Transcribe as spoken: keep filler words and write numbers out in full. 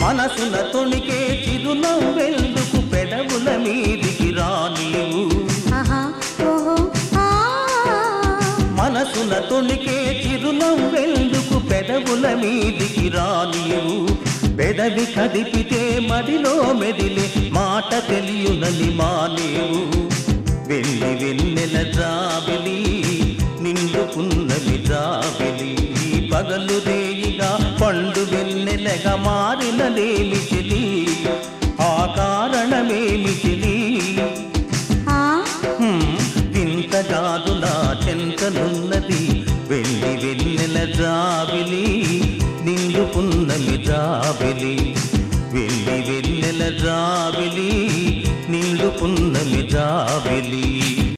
మనసున తొణికే చిరునవ్వెందుకు పెదవుల మీదికి రానివు మనసున తొణికే చిరునవ్వెందుకు పెదవుల మీదికి రానివు పెదవి కదిపితే మదిలో మెదిలే మాట తెలియునని మానేవు వెల్లి వెన్నెల జాబిలి నిండుకున్నవి జాబిలి పగలు రేయిగా పండు వెన్నెలగా మారినదేమి చెలి ఆ కారణమేమి చెలి వింతగాదు నా చెంతనున్నది వెల్లి వెన్నెల జాబిలి నిండుకున్నవి జాబిలి వెల్లి వెన్నెల జాబిలి నిండుకున్నవి జాబిలి